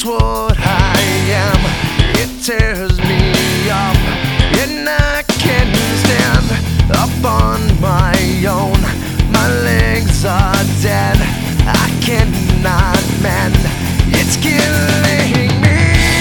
is what I am. It tears me up, and I can't stand up on my own. My legs are dead, I cannot mend. It's killing me.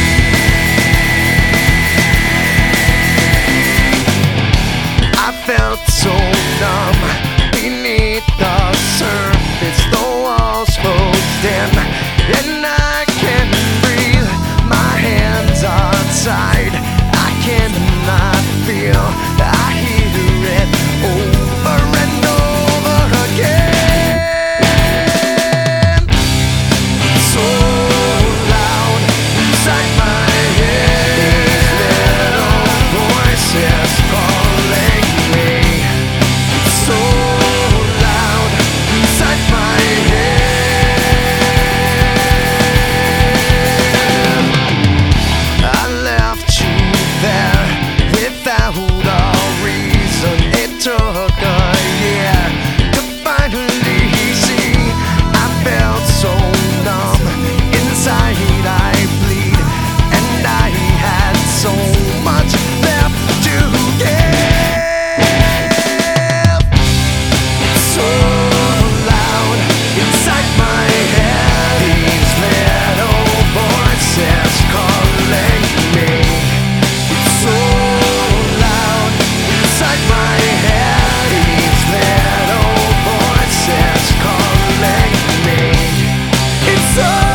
I felt so numb beneath the surface. The walls closed in, and I can't breathe. My hands are tied, I cannot feel. I hear it over and over again, so loud inside my head. Little voices calling me, so loud inside my head. I left you there without a reason. It took a year to finally see. I felt so numb inside, I bleed, and I had so much left to give. So loud inside my head, these little voices calling me. So loud inside my head, these little voices calling me. It's so